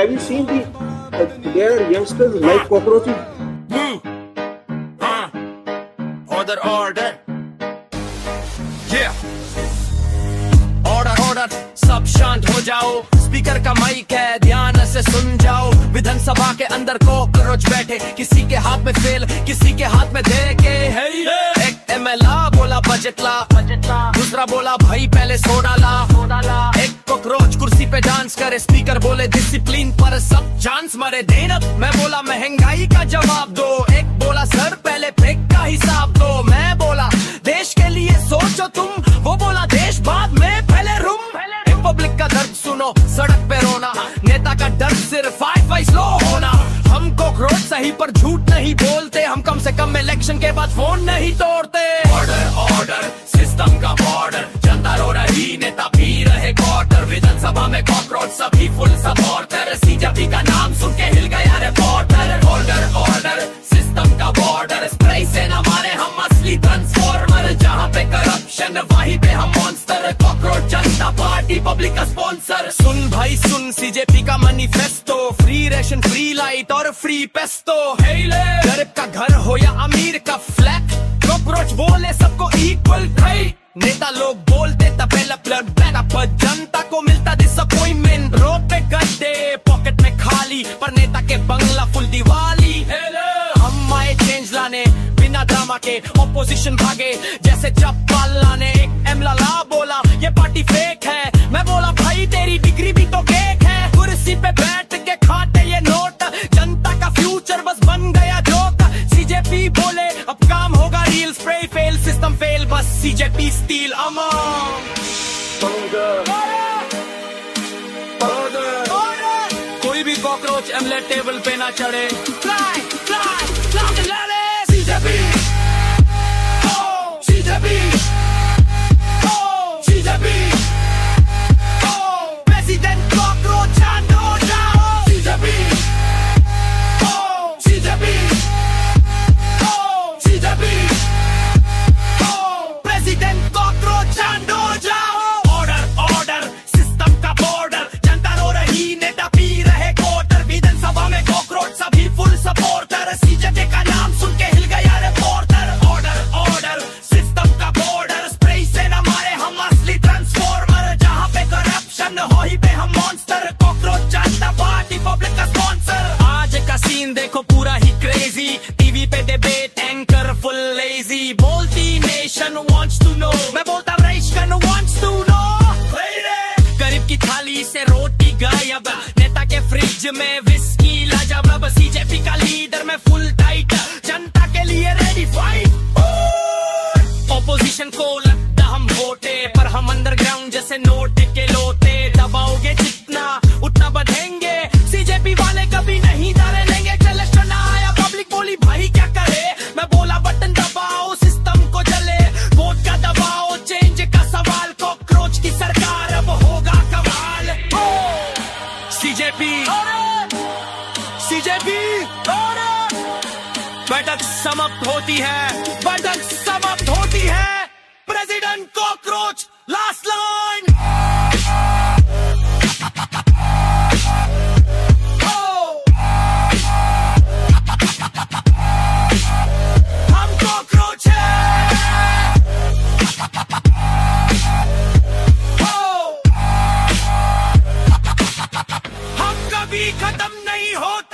have you seen their youngsters like cockroaches? Order. Yeah. Order. सब शांत हो जाओ, स्पीकर का माइक है, ध्यान से सुन जाओ। विधानसभा के अंदर कॉकरोच बैठे, किसी के हाथ में फेल, किसी के हाथ में दे के। एक एमएलए बोला बजट ला, दूसरा बोला भाई पहले सोडा ला। एक कॉकरोच कुर्सी पे डांस करे, स्पीकर बोले डिसिप्लिन पर सब चांस मरे। देना मैं बोला महंगाई का जवाब दो, एक बोला सर पहले फेंक का हिसाब दो। मैं बोला देश के लिए सोचो तुम, वो बोला देश बाद में पहले रूम। पब्लिक का दर्द सुनो, सड़क पे रोना, नेता का डर सिर्फ वाईफाई स्लो होना। हम कॉकरोच सही पर झूठ नहीं बोलते, हम कम से कम इलेक्शन के बाद फोन नहीं तोड़ते। ऑर्डर सिस्टम का बॉर्डर, जनता रो रही नेता पी रहे क्वार्टर। विधानसभा में कॉकरोच सभी फुल सपोर्टर, सीजेपी का नाम सुन के हिल गया रिपोर्टर। ऑर्डर सिस्टम का बॉर्डर, स्प्रे से न मारे हम असली ट्रांसफॉर्मर। जहाँ पे करप्शन वहीं पे हम monster, cockroach Janata party public का स्पॉन्सर। सुन भाई सुन सीजेपी का manifesto, free ration free light और फ्री पेस्टो। गरीब का घर हो या अमीर का फ्लैट, कॉकरोच बोले सबको इक्वल ट्राइट। नेता लोग बोलते डेवलपमेंट पर जनता को मिलता डिसअपॉइंटमेंट। रोड पे गड्ढे पॉकेट में खाली, पर नेता के बंगला फुल दिवाली। हम आए चेंज लाने बिना ड्रामा के, ऑपोजिशन भागे जैसे चप्पल लाने। एक एमएलए बोला ये पार्टी फेक है, मैं बोला भाई तेरी डिग्री भी तो केक है। कुर्सी पे बैठ के खाते ये नोट, जनता का फ्यूचर बस बन गया जोक। सीजेपी बोले अब काम होगा reel, spray fail system fail, बस सीजेपी स्टील अमर। कोई भी कॉकरोच एमएलए टेबल पे ना चढ़े। Fly CJP, CJP, CJP, president cockroach आंदो जाओ। CJP, CJP, CJP, president cockroach आंदो जाओ। ऑर्डर सिस्टम का बॉर्डर, जनता रो रही नेता पी रहे क्वार्टर। विधानसभा में कॉकरोच सभी फुल सपोर्टर, सीजेपी का नाम सुन के हिल गया रिपोर्टर। ऑर्डर सिस्टम का बॉर्डर, स्प्रे से न मारे हम असली ट्रांसफॉर्मर। जहाँ पे करप्शन वहीं पे हम monster, cockroach Janata party public का स्पॉन्सर। आज का सीन देखो पूरा ही क्रेजी, टीवी पे डिबेट एंकर फुल लेजी। बोलती नेशन वांट्स टू नो, मैं बोलता रेशन वांट्स टू नो। गरीब की थाली से रोटी गायब, नेता के फ्रिज में विस्की लाजवाब। सीजेपी का लीडर में फुल टाइट, जनता के लिए रेडी फाइट। ऑपोजिशन को लगता हम वोटे, पर हम अंडरग्राउंड जैसे नोट के लोटे। दबाओगे जितना उतना बढ़ेंगे, सीजेपी वाले कभी नहीं डरे लेंगे। इलेक्शन आया पब्लिक बोली भाई क्या करे, मैं बोला बटन दबाओ सिस्टम को जले। वोट का दबाओ चेंज का सवाल, कॉकरोच की सरकार अब होगा कमाल। सीजेपी, सीजेपी, बैठक समाप्त होती है, बैठक समाप्त होती है। President cockroach last line. हम कॉकरोच हैं, हम कभी खत्म नहीं होते।